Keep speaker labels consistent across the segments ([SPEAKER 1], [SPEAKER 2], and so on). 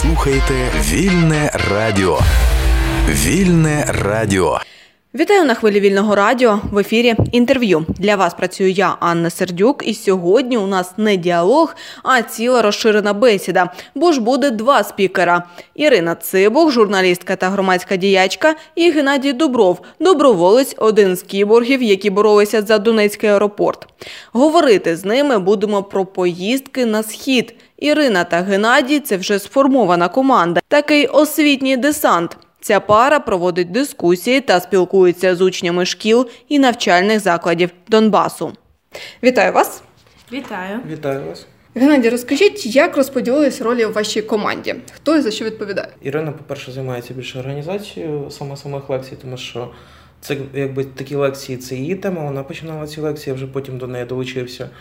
[SPEAKER 1] слухаєте Вільне Радіо. Вільне Радіо.
[SPEAKER 2] Вітаю на хвилі Вільного Радіо. В ефірі інтерв'ю. Для вас працюю я, Анна Сердюк. І сьогодні у нас не діалог, а ціла розширена бесіда. Бо ж буде два спікера. Ірина Цибух, журналістка та громадська діячка, і Геннадій Дубров, доброволець, один з кіборгів, які боролися за Донецький аеропорт. Говорити з ними будемо про поїздки на Схід. Ірина та Геннадій – це вже сформована команда. Такий освітній десант. Ця пара проводить дискусії та спілкується з учнями шкіл і навчальних закладів Донбасу. Вітаю вас.
[SPEAKER 3] Вітаю.
[SPEAKER 4] Вітаю вас.
[SPEAKER 2] Геннадій, розкажіть, як розподілились ролі у вашій команді? Хто і за що відповідає?
[SPEAKER 4] Ірина, по-перше, займається більше організацією самих лекцій, тому що це якби такі лекції, це її тема, вона починала ці лекції, я вже потім до неї долучився.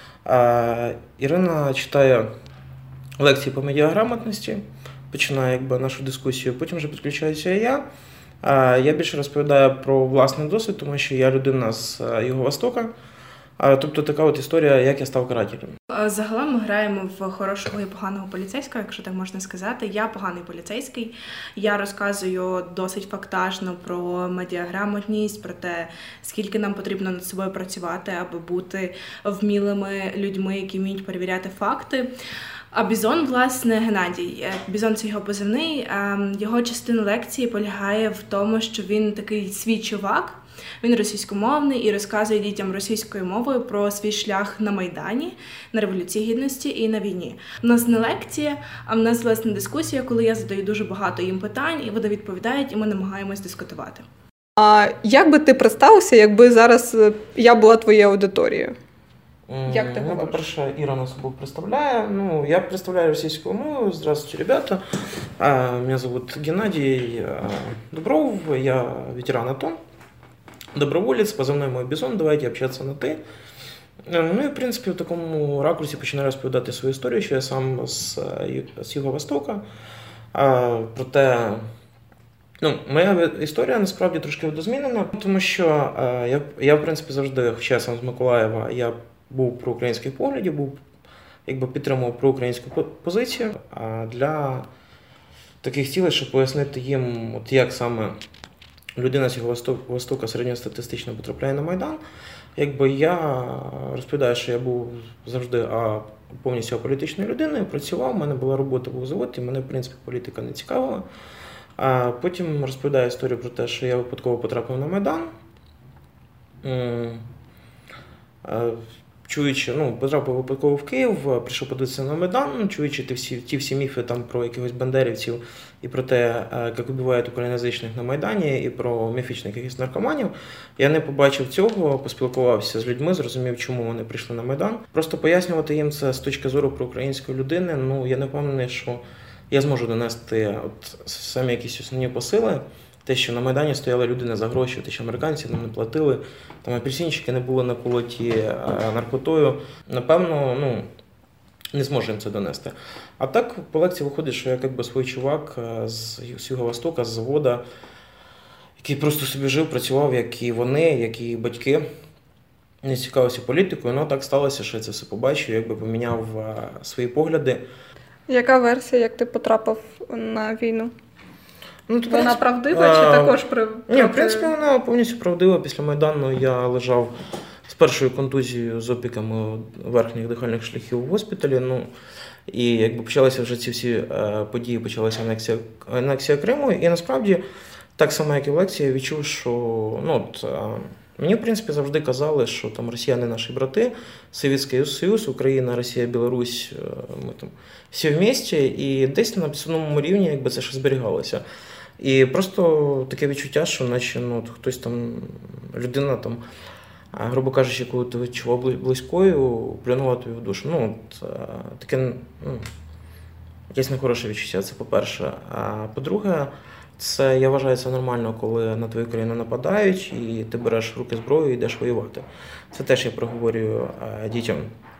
[SPEAKER 4] Ірина читає лекції по медіаграмотності, починає якби нашу дискусію, потім вже підключаюся і я. Я більше розповідаю про власний досвід, тому що я людина з Юго-Востока. Тобто така от історія, як я став карателем.
[SPEAKER 3] Загалом ми граємо в хорошого і поганого поліцейського, якщо так можна сказати. Я поганий поліцейський. Я розказую досить фактажно про медіаграмотність, про те, скільки нам потрібно над собою працювати, аби бути вмілими людьми, які вміють перевіряти факти. А Бізон, власне, Геннадій. Бізон – це його позивний. Його частина лекції полягає в тому, що він такий свій чувак, він російськомовний і розказує дітям російською мовою про свій шлях на Майдані, на Революції Гідності і на війні. У нас не лекція, а в нас, власне, дискусія, коли я задаю дуже багато їм питань, і вони відповідають, і ми намагаємось дискутувати.
[SPEAKER 2] А як би ти представився, якби зараз я була твоєю аудиторією? Як ти говориш?
[SPEAKER 4] По-перше, Іра нас обох представляє. Я представляю російською мовою. Здравствуйте, ребята. Меня зовут Геннадий Дубров, я ветеран АТО, доброволец, позывной мой Бізон, давайте общаться на «ти». І, в принципі, в такому ракурсі починаю розповідати свою історію, що я сам з Юго-Востока. Проте, моя історія насправді трошки видозмінена, тому що я в принципі, завжди, хоча я сам з Миколаєва, я був проукраїнських поглядів, підтримував проукраїнську позицію. А для таких цілей, щоб пояснити їм, як саме людина з Юго-Востока середньостатистично потрапляє на Майдан, я розповідаю, що я був завжди повністю аполітичною людиною, працював, в мене була робота, був завод, і мене, в принципі, політика не цікавила. А потім розповідаю історію про те, що я випадково потрапив на Майдан, потрапив випадково в Київ, прийшов подивитися на Майдан, чуючи ті всі міфи там про якихось бандерівців і про те, як вбивають україноязичних на Майдані, і про міфічних якихось наркоманів. Я не побачив цього, поспілкувався з людьми, зрозумів, чому вони прийшли на Майдан. Просто пояснювати їм це з точки зору проукраїнської людини, я не впевнений, що я зможу донести самі якісь основні посили. Те, що на Майдані стояли люди не за гроші, те, що американці нам не платили, там апельсинчики не були наколоті наркотою, напевно, не зможу їм це донести. А так, по лекції виходить, що я свій чувак з Юго-Востока, з завода, який просто собі жив, працював, як і вони, як і батьки, не цікавився політикою, так сталося, що я це все побачив, поміняв свої погляди.
[SPEAKER 2] Яка версія, як ти потрапив на війну? Вона правдива чи також
[SPEAKER 4] Ні, в принципі, вона повністю правдива. Після Майдану я лежав з першою контузією, з опіками верхніх дихальних шляхів в госпіталі. І почалися вже ці всі події, почалася анексія Криму. І насправді, так само, як і в лекції, я відчув, що мені, в принципі, завжди казали, що там росіяни наші брати, Совєтський Союз, Україна, Росія, Білорусь, ми там всі вместе, і десь на підсвідомому рівні це ще зберігалося. І просто таке відчуття, що наче хтось там, людина там, грубо кажучи, яку ти відчував близькою, плюнула тобі в душу. Таке, якесь нехороше відчуття, це по-перше. А по-друге, це, я вважаю, це нормально, коли на твою країну нападають, і ти береш в руки зброю і йдеш воювати. Це теж я проговорюю дітям.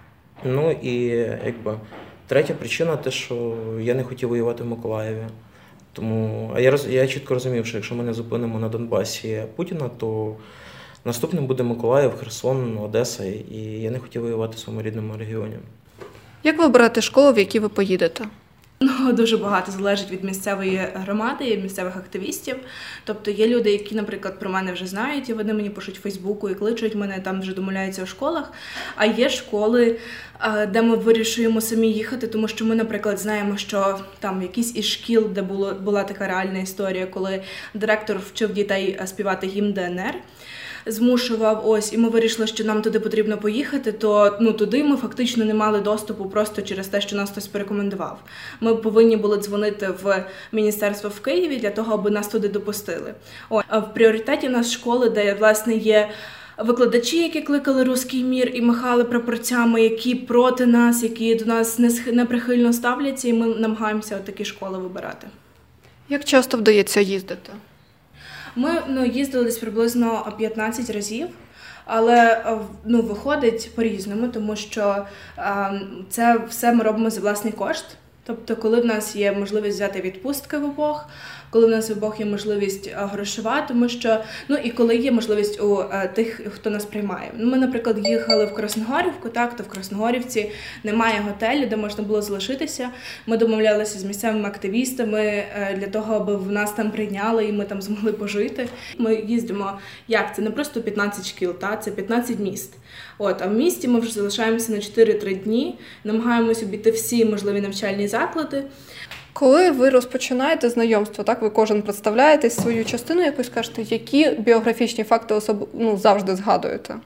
[SPEAKER 4] І третя причина – те, що я не хотів воювати в Миколаєві. Тому, я чітко розумів, що якщо ми не зупинимо на Донбасі Путіна, то наступним буде Миколаїв, Херсон, Одеса, і я не хотів воювати в своєму рідному регіоні.
[SPEAKER 2] Як ви обираєте школу, в якій ви поїдете?
[SPEAKER 3] Дуже багато залежить від місцевої громади і місцевих активістів. Тобто є люди, які, наприклад, про мене вже знають, і вони мені пишуть в Фейсбуку і кличуть мене, там вже домовляються у школах. А є школи, де ми вирішуємо самі їхати, тому що ми, наприклад, знаємо, що там якісь із шкіл, де була така реальна історія, коли директор вчив дітей співати гімн ДНР, змушував, і ми вирішили, що нам туди потрібно поїхати, то туди ми фактично не мали доступу просто через те, що нас хтось порекомендував. Ми повинні були дзвонити в міністерство в Києві для того, аби нас туди допустили. А в пріоритеті у нас школи, де, власне, є викладачі, які кликали «Руський мір» і махали прапорцями, які проти нас, які до нас неприхильно ставляться, і ми намагаємося такі школи вибирати.
[SPEAKER 2] Як часто вдається їздити?
[SPEAKER 3] Ми їздили десь приблизно 15 разів, але виходить по-різному, тому що це все ми робимо за власний кошт. Тобто, коли в нас є можливість взяти відпустки в обох, коли в нас в обох є можливість грошова, тому що, і коли є можливість у тих, хто нас приймає. Ми, наприклад, їхали в Красногорівку, то в Красногорівці немає готелю, де можна було залишитися. Ми домовлялися з місцевими активістами для того, аби в нас там прийняли і ми там змогли пожити. Ми їздимо, це не просто 15 шкіл, це 15 міст. А в місті ми вже залишаємося на 4-3 дні, намагаємося обійти всі можливі навчальні заклади.
[SPEAKER 2] Коли ви розпочинаєте знайомство, ви кожен представляєтесь свою частину якусь, кажете, які біографічні факти завжди згадуєте?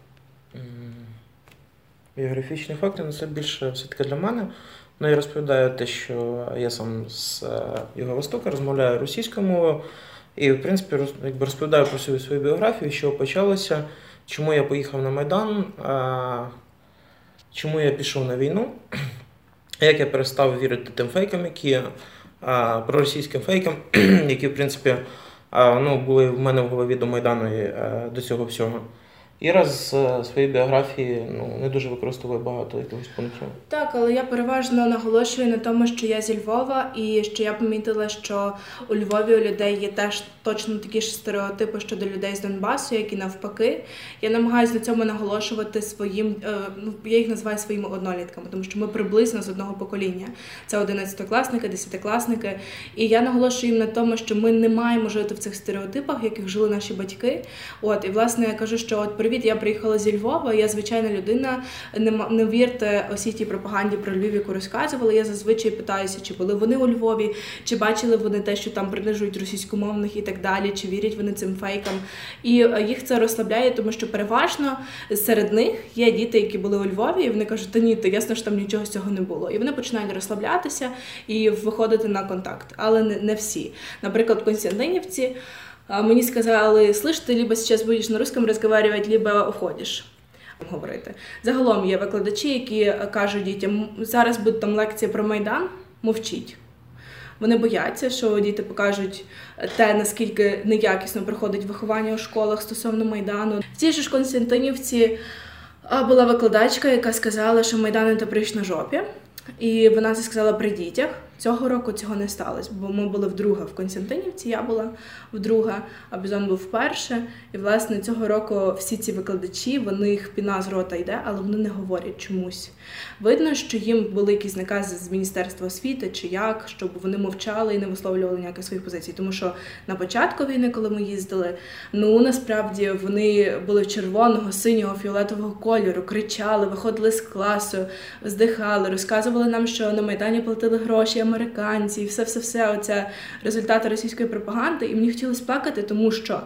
[SPEAKER 4] Біографічні факти, це більше все-таки для мене. Я розповідаю те, що я сам з Юго-Востока, розмовляю російською мовою і, в принципі, розповідаю про свою біографію, що почалося, чому я поїхав на Майдан, чому я пішов на війну. Як я перестав вірити тим фейкам, проросійським фейкам, які, в принципі, були в мене в голові до Майдану і до цього всього. І раз своєї біографії не дуже використовую багато якихось пунктів.
[SPEAKER 3] Так, але я переважно наголошую на тому, що я зі Львова, і що я помітила, що у Львові у людей є теж точно такі ж стереотипи щодо людей з Донбасу, як і навпаки. Я намагаюся на цьому наголошувати своїм, я їх називаю своїми однолітками, тому що ми приблизно з одного покоління. Це 11-класники, 10-класники. І я наголошую їм на тому, що ми не маємо жити в цих стереотипах, в яких жили наші батьки. І, власне, я кажу, що привіт, я приїхала зі Львова, я звичайна людина, не вірте усій тій пропаганді про Львів, яку розказували. Я зазвичай питаюся, чи були вони у Львові, чи бачили вони те, що там принижують російськомовних і так далі, чи вірять вони цим фейкам. І їх це розслабляє, тому що переважно серед них є діти, які були у Львові, і вони кажуть, то ясно, що там нічого з цього не було. І вони починають розслаблятися і виходити на контакт, але не всі. Наприклад, в Костянтинівці мені сказали, слышь, ти либо зараз будеш на русском розмовляти, либо уходиш говорити. Загалом є викладачі, які кажуть дітям, зараз буде там лекція про Майдан, мовчіть. Вони бояться, що діти покажуть те, наскільки неякісно проходить виховання у школах стосовно Майдану. В цій ж Костянтинівці була викладачка, яка сказала, що Майдан – це прищ на жопі. І вона це сказала при дітях. Цього року цього не сталося, бо ми були вдруге в Костянтинівці, я була вдруге, а Бізон був вперше. І, власне, цього року всі ці викладачі, вони їх піна з рота йде, але вони не говорять чомусь. Видно, що їм були якісь накази з Міністерства освіти чи як, щоб вони мовчали і не висловлювали ніяких своїх позицій. Тому що на початку війни, коли ми їздили, насправді вони були червоного, синього, фіолетового кольору, кричали, виходили з класу, здихали, розказували нам, що на Майдані платили гроші американці, і все, оце результати російської пропаганди. І мені хотілося плакати, тому що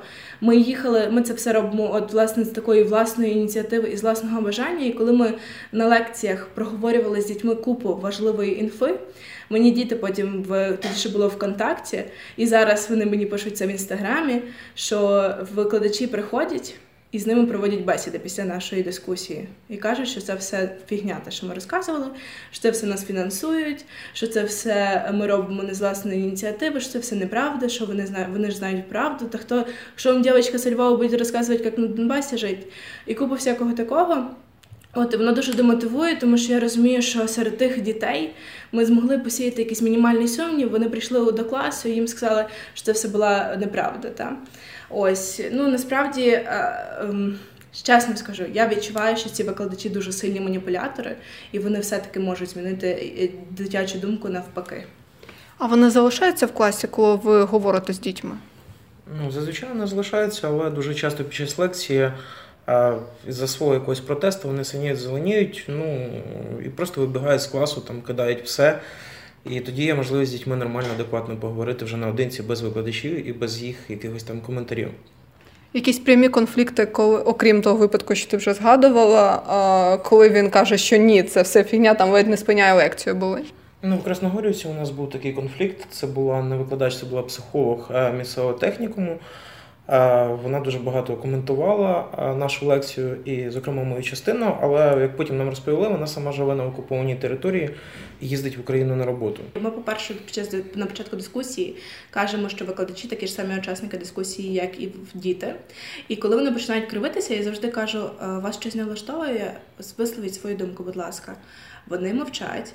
[SPEAKER 3] ми це все робимо власне, з такої власної ініціативи і з власного бажання. І коли ми на лекціях проговорювали з дітьми купу важливої інфи, мені діти потім, тоді ще було ВКонтакті, і зараз вони мені пишуть це в Інстаграмі, що викладачі приходять і з ними проводять бесіди після нашої дискусії. І кажуть, що це все фігня, те, що ми розказували, що це все нас фінансують, що це все ми робимо не з власної ініціативи, що це все неправда, що вони ж знають правду. Та що вам дівчинка з Львова буде розказувати, як на Донбасі жити? І купу всякого такого. І воно дуже демотивує, тому що я розумію, що серед тих дітей ми змогли посіяти якийсь мінімальний сумнів. Вони прийшли до класу і їм сказали, що це все була неправда. Насправді, Чесно скажу, я відчуваю, що ці викладачі дуже сильні маніпулятори, і вони все-таки можуть змінити дитячу думку навпаки.
[SPEAKER 2] А вони залишаються в класі, коли ви говорите з дітьми?
[SPEAKER 4] Зазвичай вони залишаються, але дуже часто під час лекції за свого якогось протесту вони синіють, зеленіють, і просто вибігають з класу, там кидають все. І тоді є можливість з дітьми нормально, адекватно поговорити вже наодинці, без викладачів і без їх якихось там коментарів.
[SPEAKER 2] Якісь прямі конфлікти, окрім того випадку, що ти вже згадувала, коли він каже, що ні, це все фігня, там ледь не спиняє лекцію, були?
[SPEAKER 4] В Красногорівці у нас був такий конфлікт. Це була не викладач, це була психолог місцевого технікуму. Вона дуже багато коментувала нашу лекцію і, зокрема, мою частину, але, як потім нам розповіли, вона сама живе на окупованій території і їздить в Україну на роботу.
[SPEAKER 3] Ми, по-перше, на початку дискусії кажемо, що викладачі такі ж самі учасники дискусії, як і діти. І коли вони починають кривитися, я завжди кажу, вас щось не влаштовує, висловіть свою думку, будь ласка. Вони мовчать.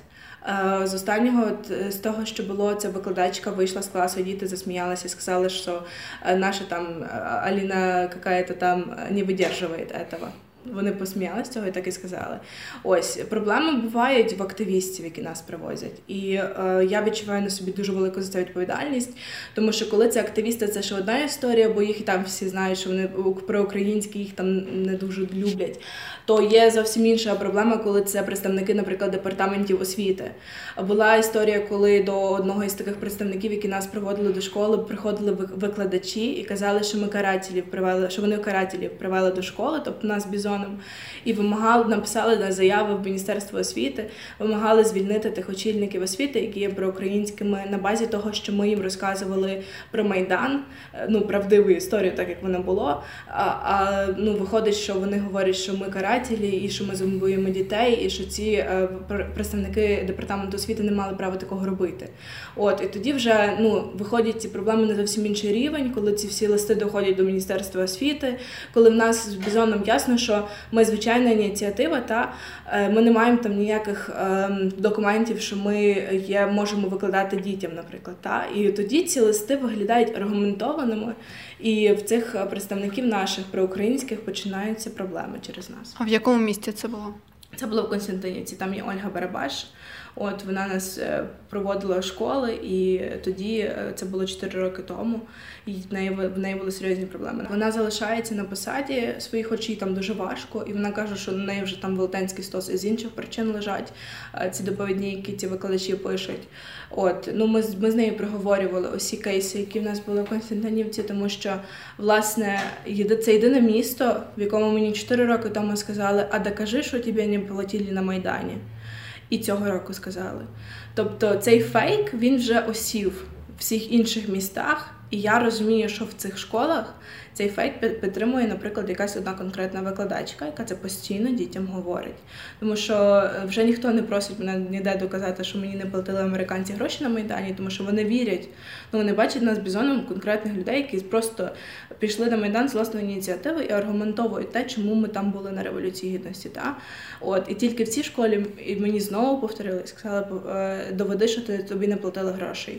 [SPEAKER 3] З того, що було, ця викладачка вийшла з класу, діти засміялися і сказали, що наша там Аліна какая-то там не видержує этого. Вони посміялися цього і так і сказали. Ось, проблеми бувають в активістів, які нас привозять. І я відчуваю на собі дуже велику за це відповідальність, тому що коли це активісти, це ще одна історія, бо їх і там всі знають, що вони проукраїнські, їх там не дуже люблять. То є зовсім інша проблема, коли це представники, наприклад, департаментів освіти. Була історія, коли до одного із таких представників, які нас приводили до школи, приходили викладачі і казали, що вони карателів привели до школи, тобто нас бізоном, і написали на заяви в Міністерство освіти, вимагали звільнити тих очільників освіти, які є проукраїнськими, на базі того, що ми їм розказували про Майдан, правдиву історію, так як воно було. Виходить, що вони говорять, що ми карателі, і що ми зомбуємо дітей, і що ці представники департаменту освіти не мали права такого робити. І тоді вже виходять ці проблеми на зовсім інший рівень, коли ці всі листи доходять до Міністерства освіти, коли в нас з Бізоном ясно, що ми звичайна ініціатива, ми не маємо там ніяких документів, що ми можемо викладати дітям, наприклад. І тоді ці листи виглядають аргументованими, і в цих представників наших проукраїнських починаються проблеми через нас.
[SPEAKER 2] А в якому місті це було?
[SPEAKER 3] Це було в Константинівці, там є Ольга Барабаш. Вона нас проводила школи, і тоді, це було 4 роки тому, і в неї були серйозні проблеми. Вона залишається на посаді своїх, хоч їй там дуже важко, і вона каже, що на неї вже там велетенський стос із інших причин лежать, ці доповідні, які ці викладачі пишуть. Ми з нею проговорювали усі кейси, які в нас були в Константинівці, тому що, власне, це єдине місто, в якому мені 4 роки тому сказали, а докажи, що тебе не платили на Майдані. І цього року сказали. Тобто цей фейк, він вже осів в всіх інших містах, і я розумію, що в цих школах цей фейк підтримує, наприклад, якась одна конкретна викладачка, яка це постійно дітям говорить. Тому що вже ніхто не просить мене ніде доказати, що мені не платили американці гроші на Майдані, тому що вони вірять. Вони бачать нас Бізоном конкретних людей, які просто пішли на Майдан з власної ініціативи і аргументовують те, чому ми там були на Революції Гідності. І тільки в цій школі мені знову повторили, сказали, доведи, що тобі не платили грошей.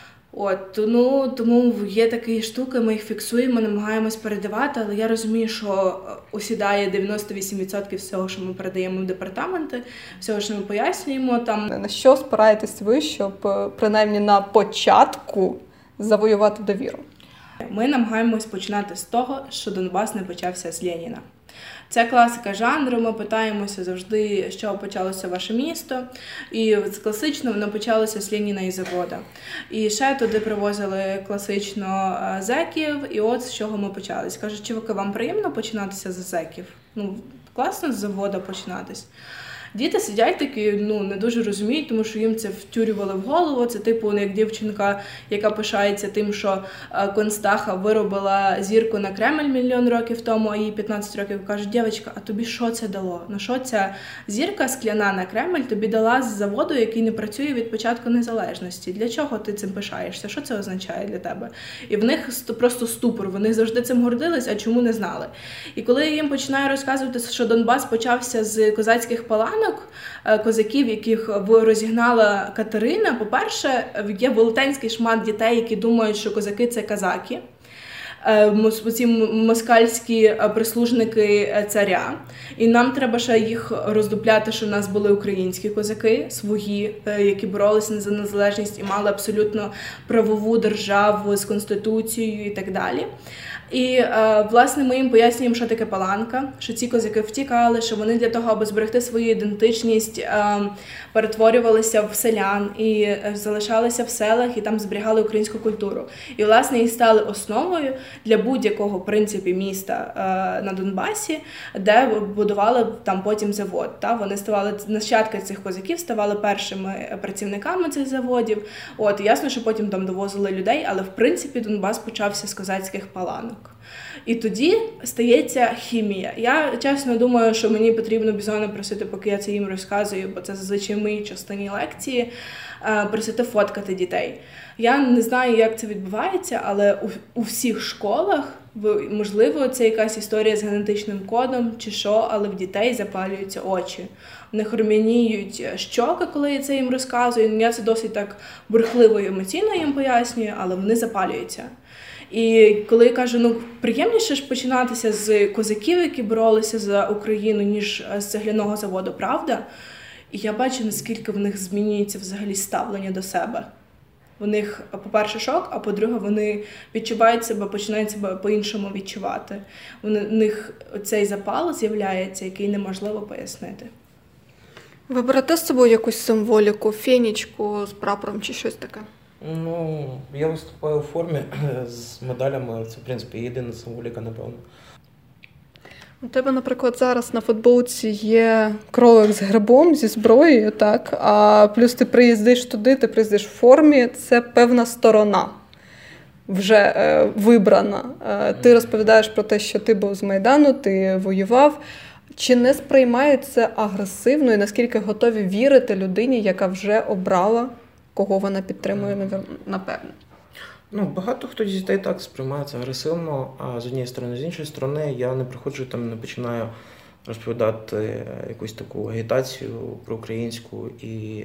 [SPEAKER 3] Тому є такі штуки, ми їх фіксуємо, намагаємось передавати, але я розумію, що осідає 98% всього, що ми передаємо в департаменти, всього, що ми пояснюємо там.
[SPEAKER 2] На що спираєтесь ви, щоб принаймні на початку завоювати довіру?
[SPEAKER 3] Ми намагаємось починати з того, що Донбас не почався з Леніна. Це класика жанру, ми питаємося завжди, з чого почалося ваше місто. І класично воно почалося з Леніна і завода. І ще туди привозили класично зеків, і от з чого ми почались. Кажуть, чуваки, вам приємно починатися з зеків? Класно з завода починатись. Діти сидять такі, не дуже розуміють, тому що їм це втюрювали в голову. Це типу, як дівчинка, яка пишається тим, що Констаха виробила зірку на Кремль 1 мільйон років тому, а їй 15 років кажуть, дівчинка, а тобі що це дало? Що ця зірка скляна на Кремль тобі дала з заводу, який не працює від початку незалежності? Для чого ти цим пишаєшся? Що це означає для тебе? І в них просто ступор, вони завжди цим гордились, а чому не знали. І коли я їм починаю розказувати, що Донбас почався з козацьких паланок, козаків, яких розігнала Катерина, по-перше, є велетенський шмат дітей, які думають, що козаки – це казаки. ці москальські прислужники царя. І нам треба ще їх роздупляти, що в нас були українські козаки, свої, які боролися за незалежність і мали абсолютно правову державу з конституцією і так далі. І, власне, ми їм пояснюємо, що таке паланка, що ці козаки втікали, що вони для того, аби зберегти свою ідентичність, перетворювалися в селян і залишалися в селах, і там зберігали українську культуру. І, власне, і стали основою для будь-якого, в принципі, міста на Донбасі, де будували там потім завод. Вони ставали, нащадки цих козаків ставали першими працівниками цих заводів. І ясно, що потім там довозили людей, але, в принципі, Донбас почався з козацьких паланок. І тоді стається хімія. Я чесно думаю, що мені потрібно Бізона просити, поки я це їм розказую, бо це зазвичай в моїй частині лекції, просити фоткати дітей. Я не знаю, як це відбувається, але у всіх школах, можливо, це якась історія з генетичним кодом чи що, але в дітей запалюються очі. В них рум'яніють щоки, коли я це їм розказую. Я це досить так бурхливо і емоційно їм пояснюю, але вони запалюються. І коли я кажу, приємніше ж починатися з козаків, які боролися за Україну, ніж з цегляного заводу, правда? І я бачу, наскільки в них змінюється взагалі ставлення до себе. У них, по-перше, шок, а по-друге, вони відчувають себе, починають себе по-іншому відчувати. У них цей запал з'являється, який неможливо пояснити.
[SPEAKER 2] Ви берете з собою якусь символіку, фенічку з прапором чи щось таке?
[SPEAKER 4] Я виступаю у формі з медалями, це, в принципі, єдина символіка, напевно.
[SPEAKER 2] У тебе, наприклад, зараз на футболці є кролик з грибом, зі зброєю, так? А плюс ти приїздиш туди, ти приїздиш в формі, це певна сторона вже вибрана. Ти розповідаєш про те, що ти був з Майдану, ти воював. Чи не сприймають це агресивно і наскільки готові вірити людині, яка вже обрала, кого вона підтримує, напевно?
[SPEAKER 4] Багато хто з дітей так сприймається агресивно, а з однієї сторони, з іншої сторони, я не приходжу там, не починаю розповідати якусь таку агітацію про українську і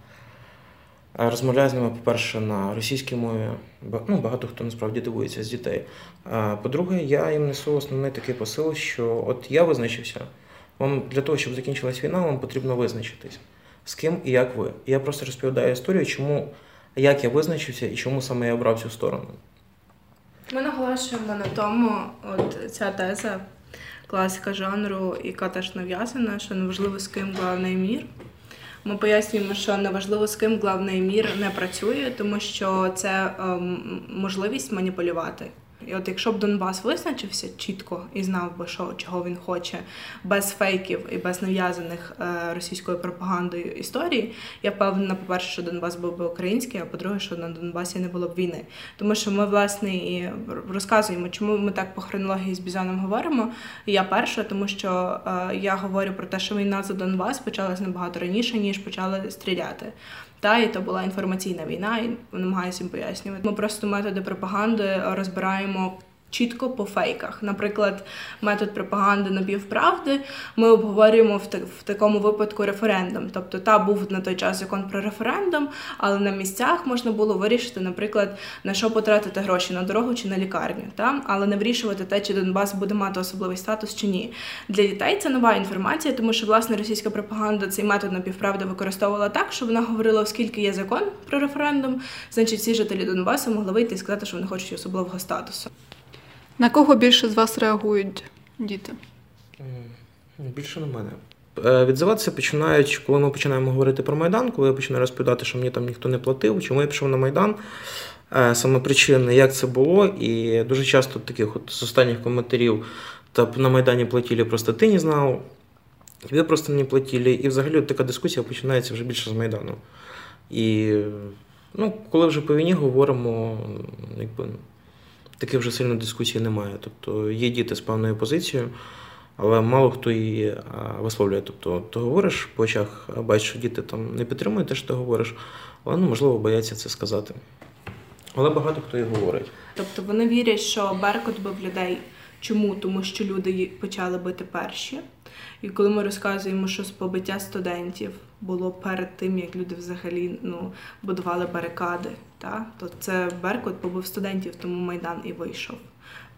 [SPEAKER 4] розмовляю з ними, по-перше, на російській мові. Багато хто насправді дивується з дітей. По-друге, я їм несу основний такий посил, що от я визначився, вам для того, щоб закінчилась війна, вам потрібно визначитись, з ким і як ви. І я просто розповідаю історію, як я визначився і чому саме я обрав цю сторону.
[SPEAKER 3] Ми наголошуємо на тому, ця теза, класика жанру, яка теж нав'язана, що неважливо, з ким главний мір. Ми пояснюємо, що неважливо, з ким главний мір не працює, тому що це можливість маніпулювати. І якщо б Донбас визначився чітко і знав би, чого він хоче, без фейків і без нав'язаних російською пропагандою історії, я впевнена, по-перше, що Донбас був би український, а по-друге, що на Донбасі не було б війни. Тому що ми, власне, і розказуємо, чому ми так по хронології з Бізоном говоримо. Я перша, тому що я говорю про те, що війна за Донбас почалася набагато раніше, ніж почали стріляти. І то була інформаційна війна, і намагаюся їм пояснювати. Ми просто методи пропаганди розбираємо чітко по фейках. Наприклад, метод пропаганди напівправди ми обговорюємо в такому випадку референдум. Тобто, був на той час закон про референдум, але на місцях можна було вирішити, наприклад, на що потратити гроші, на дорогу чи на лікарню. Але не вирішувати те, чи Донбас буде мати особливий статус чи ні. Для дітей це нова інформація, тому що, власне, російська пропаганда цей метод напівправди використовувала так, що вона говорила, оскільки є закон про референдум, значить всі жителі Донбасу могли вийти і сказати, що вони хочуть особливого статусу.
[SPEAKER 2] На кого більше з вас реагують діти?
[SPEAKER 4] Більше на мене. Відзиватися починають, коли ми починаємо говорити про Майдан, коли я починаю розповідати, що мені там ніхто не платив, чому я пішов на Майдан, саме причини, як це було, і дуже часто таких з останніх коментарів, на Майдані платили, просто ти не знав, тебе просто не платили, і взагалі така дискусія починається вже більше з Майдану. І коли вже по війні говоримо, таких вже сильно дискусій немає. Тобто є діти з певною позицією, але мало хто її висловлює. Тобто ти говориш по очах, бачиш, що діти там не підтримують те, що ти говориш, але, можливо, бояться це сказати. Але багато хто і говорить.
[SPEAKER 3] Тобто вони вірять, що Беркут бив людей. Чому? Тому що люди почали бити перші. І коли ми розказуємо, що побиття студентів було перед тим, як люди взагалі будували барикади, то це Беркут побив студентів, тому Майдан і вийшов.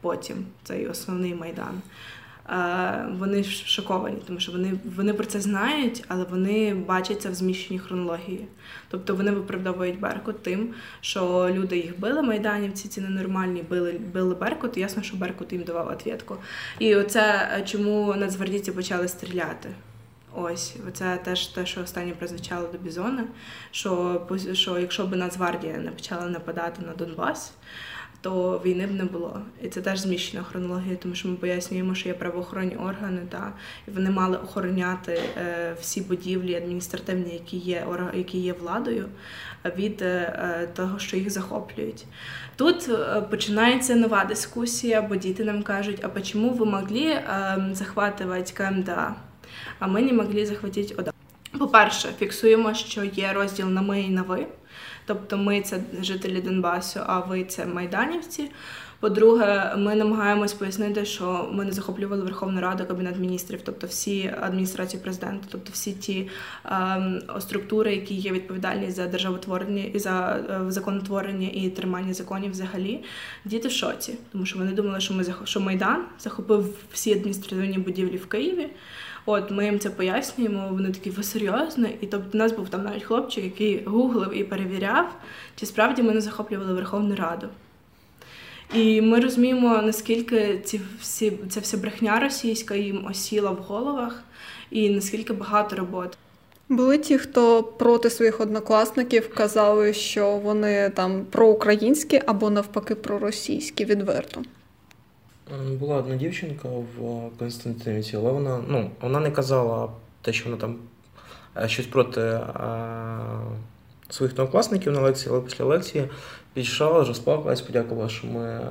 [SPEAKER 3] потім, цей основний Майдан. Вони шоковані, тому що вони про це знають, але вони бачать це в зміщеній хронології. Тобто вони виправдовують Беркут тим, що люди їх били, майданівці ці ненормальні, били Беркут, і ясно, що Беркут їм давав відповідь. І оце, чому нацгвардійці почали стріляти. Ось, це теж те, що останнє прозвучало до Бізона, що якщо б Нацгвардія не почала нападати на Донбас, то війни б не було. І це теж зміщена хронологія, тому що ми пояснюємо, що є правоохоронні органи, і вони мали охороняти всі будівлі адміністративні, які є владою, від того, що їх захоплюють. Тут починається нова дискусія, бо діти нам кажуть, а чому ви могли захватувати КМДА, а ми не могли захватити ОДА? По-перше, фіксуємо, що є розділ на ми і на ви. Тобто ми – це жителі Донбасу, а ви – це майданівці. По-друге, ми намагаємось пояснити, що ми не захоплювали Верховну Раду, Кабінет міністрів, тобто всі адміністрації президента, тобто всі ті структури, які є відповідальні за державотворення і за законотворення і тримання законів взагалі. Діти в шоці, тому що вони думали, що Майдан захопив всі адміністративні будівлі в Києві. Ми їм це пояснюємо, вони такі, ви серйозно? І тобто у нас був там навіть хлопчик, який гуглив і перевіряв, чи справді ми не захоплювали Верховну Раду. І ми розуміємо, наскільки ця вся брехня російська їм осіла в головах, і наскільки багато роботи.
[SPEAKER 2] Були ті, хто проти своїх однокласників казали, що вони там проукраїнські або навпаки проросійські відверто?
[SPEAKER 4] Була одна дівчинка в Константинівці, але вона не казала те, що вона там щось проти своїх однокласників на лекції, але після лекції підійшла, розплакалась, подякувала, що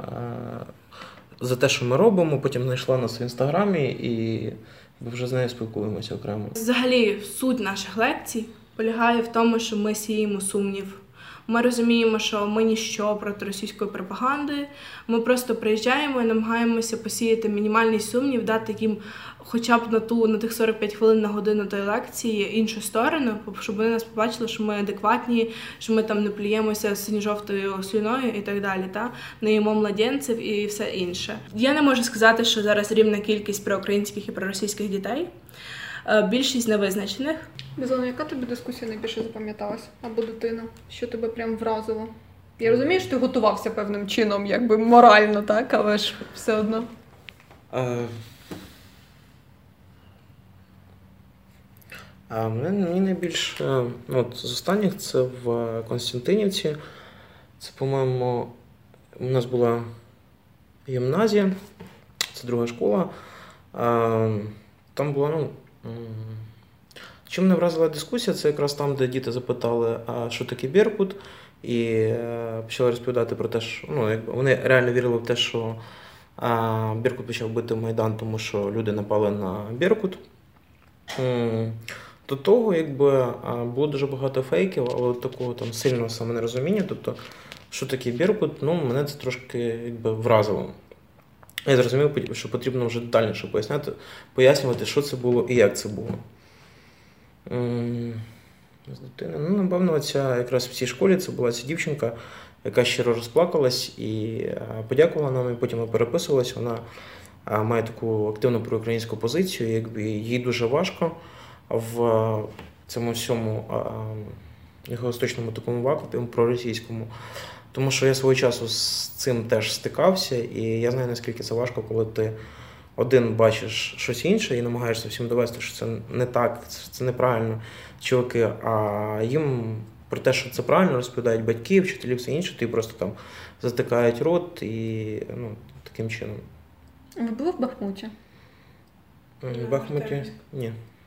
[SPEAKER 4] за те, що ми робимо, потім знайшла нас в Інстаграмі і вже з нею спілкуємося окремо.
[SPEAKER 3] Взагалі, суть наших лекцій полягає в тому, що ми сіємо сумнів. Ми розуміємо, що ми ніщо проти російської пропаганди, ми просто приїжджаємо і намагаємося посіяти мінімальний сумнів, дати їм хоча б на тих 45 хвилин на годину тої лекції іншу сторону, щоб вони нас побачили, що ми адекватні, що ми там не плюємося синьо-жовтою слюною і так далі, не їмо младенців і все інше. Я не можу сказати, що зараз рівна кількість проукраїнських і проросійських дітей. Більшість невизначених.
[SPEAKER 2] Бізона, яка тобі дискусія найбільше запам'яталась? Або дитина? Що тебе прям вразило? Я розумію, що ти готувався певним чином, якби морально, так? Але ж все одно.
[SPEAKER 4] Мені найбільше, з останніх, це в Константинівці. Це, по-моєму, у нас була гімназія, це друга школа. Там була, чим мене вразила дискусія, це якраз там, де діти запитали, а що таке Беркут, і почали розповідати про те, що вони реально вірили в те, що Беркут почав бити Майдан, тому що люди напали на Беркут. До того, було дуже багато фейків, але такого там сильного самонерозуміння, тобто, що таке Беркут, мене це трошки вразило. Я зрозумів, що потрібно вже детальніше пояснювати, що це було і як це було. З дитини. Напевно, якраз в цій школі це була ця дівчинка, яка щиро розплакалась і подякувала нам, і потім ми переписувалися. Вона має таку активну проукраїнську позицію, їй дуже важко в цьому всьому юго-восточному такому вакуумі проросійському. Тому що я свого часу з цим теж стикався, і я знаю, наскільки це важко, коли ти один бачиш щось інше і намагаєшся всім довести, що це не так, це неправильно, чуваки, а їм про те, що це правильно, розповідають батьки, вчителі, все інше, ти просто там затикають рот і таким чином.
[SPEAKER 2] Ви були в Бахмуті?
[SPEAKER 4] В Бахмуті? Ні.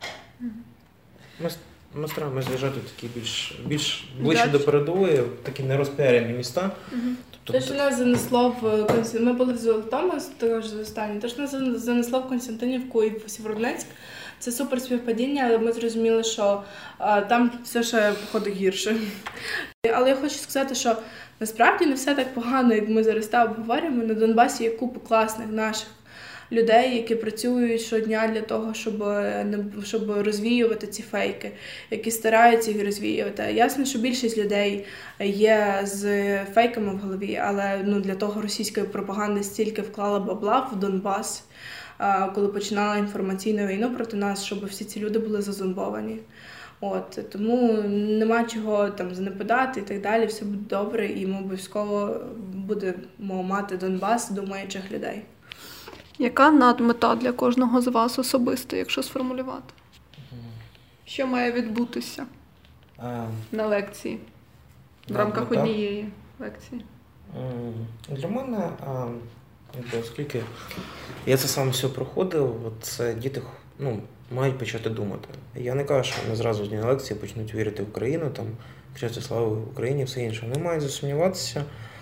[SPEAKER 4] Ми стараємося з'їжджати такі більш ближче до передової, такі нерозпіарені міста.
[SPEAKER 3] Те, що нас занесло ми були в Золотому, теж останні, те, що нас занесло в Константинівку і в Сєвєродонецьк, це супер співпадіння, але ми зрозуміли, що там все ще, походу, гірше. Але я хочу сказати, що насправді не все так погано, як ми зараз обговорюємо. На Донбасі є купа класних наших людей, які працюють щодня для того, щоб розвіювати ці фейки, які стараються їх розвіювати. Ясно, що більшість людей є з фейками в голові, але для того російської пропаганди стільки вклала бабла в Донбас, коли починала інформаційну війну проти нас, щоб всі ці люди були зазомбовані. Тому нема чого там занепадати і так далі, все буде добре, і ми обов'язково будемо мати Донбас думаючих людей.
[SPEAKER 2] Яка надмета для кожного з вас особисто, якщо сформулювати? Що має відбутися на лекції, в рамках однієї лекції?
[SPEAKER 4] Для мене, оскільки я це сам все проходив, це діти мають почати думати. Я не кажу, що вони зразу з однієї лекції почнуть вірити в Україну, кричати слава Україні, все інше. Вони мають засумніватися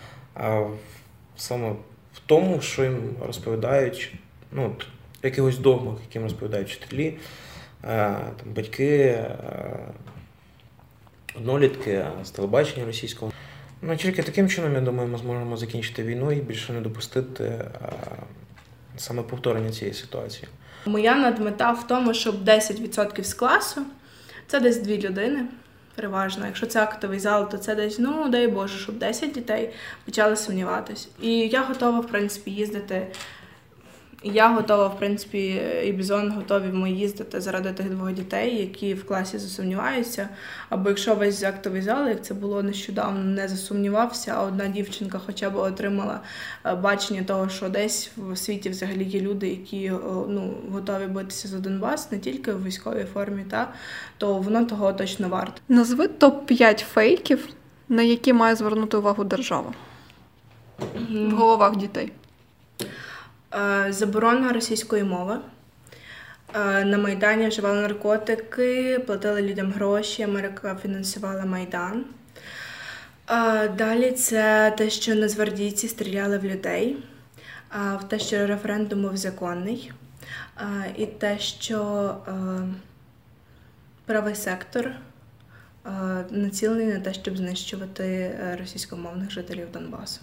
[SPEAKER 4] саме в тому, що їм розповідають, в якихось догмах, яким розповідають вчителі, батьки, однолітки з телебачення російського. Тільки таким чином, я думаю, ми зможемо закінчити війну і більше не допустити саме повторення цієї ситуації.
[SPEAKER 3] Моя надмета в тому, щоб 10% з класу, це десь 2 людини, переважно. Якщо це актовий зал, то це десь, дай Боже, щоб 10 дітей почали сумніватись. І я готова, в принципі, їздити. І Бізон готові ми їздити заради тих 2 дітей, які в класі засумніваються. Або якщо весь актовий зал, як це було нещодавно, не засумнівався, а одна дівчинка хоча б отримала бачення того, що десь в світі взагалі є люди, які готові битися за Донбас, не тільки в військовій формі, то воно того точно варто.
[SPEAKER 2] Назви топ-5 фейків, на які має звернути увагу держава в головах дітей.
[SPEAKER 3] Заборона російської мови. На Майдані вживали наркотики, платили людям гроші, Америка фінансувала Майдан. Далі це те, що нацгвардійці стріляли в людей, те, що референдум був законний, і те, що правий сектор націлений на те, щоб знищувати російськомовних жителів Донбасу.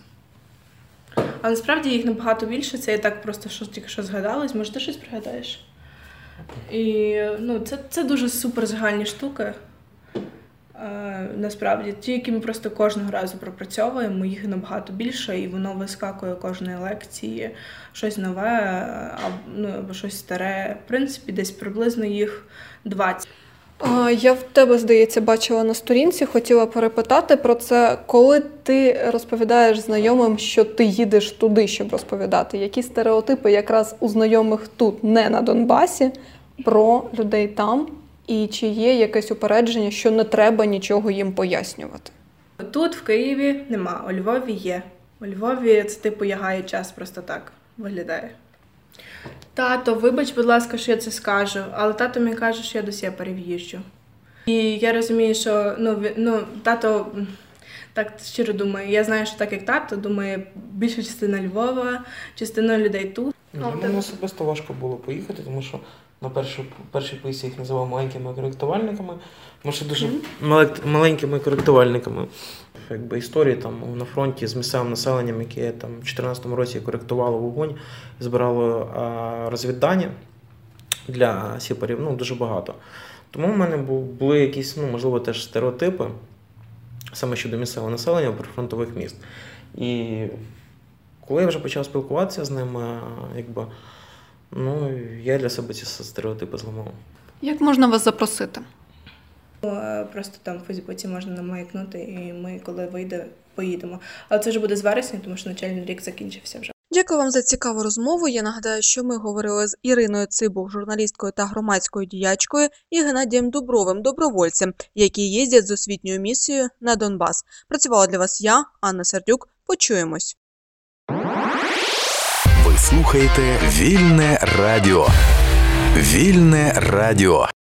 [SPEAKER 3] А насправді їх набагато більше, це я так просто тільки що згадалось, може ти щось пригадаєш? І це дуже супер загальні штуки, насправді, ті, які ми просто кожного разу пропрацьовуємо, їх набагато більше, і воно вискакує кожної лекції, щось нове або щось старе, в принципі, десь приблизно їх 20.
[SPEAKER 2] Я в тебе, здається, бачила на сторінці, хотіла перепитати про це. Коли ти розповідаєш знайомим, що ти їдеш туди, щоб розповідати, які стереотипи якраз у знайомих тут, не на Донбасі, про людей там, і чи є якесь упередження, що не треба нічого їм пояснювати?
[SPEAKER 3] Тут, в Києві, нема, у Львові є. У Львові це ягає час просто так виглядає. Тато, вибач, будь ласка, що я це скажу, але тато мені каже, що я до себе переїжджу. І я розумію, що тато так щиро думає. Я знаю, що так як тато думає більша частина Львова, частина людей тут.
[SPEAKER 4] Мені особисто важко було поїхати, тому що на першій поїздці їх називав маленькими коректувальниками, тому що дуже маленькими коректувальниками. Історії на фронті з місцевим населенням, яке в 2014 році коректувало вогонь, збирало розвіддання для сіпарів, дуже багато. Тому в мене були якісь, можливо, теж стереотипи саме щодо місцевого населення прифронтових міст. І коли я вже почав спілкуватися з ними, я для себе ці стереотипи зламав.
[SPEAKER 2] Як можна вас запросити?
[SPEAKER 3] Просто там в Фейсбуці можна намаякнути, і ми, коли вийде, поїдемо. Але це вже буде з вересня, тому що навчальний рік закінчився вже.
[SPEAKER 2] Дякую вам за цікаву розмову. Я нагадаю, що ми говорили з Іриною Цибух, журналісткою та громадською діячкою, і Геннадієм Дубровим, добровольцем, які їздять з освітньою місією на Донбас. Працювала для вас я, Анна Сердюк. Почуємось.
[SPEAKER 1] Ви слухаєте Вільне Радіо. Вільне Радіо.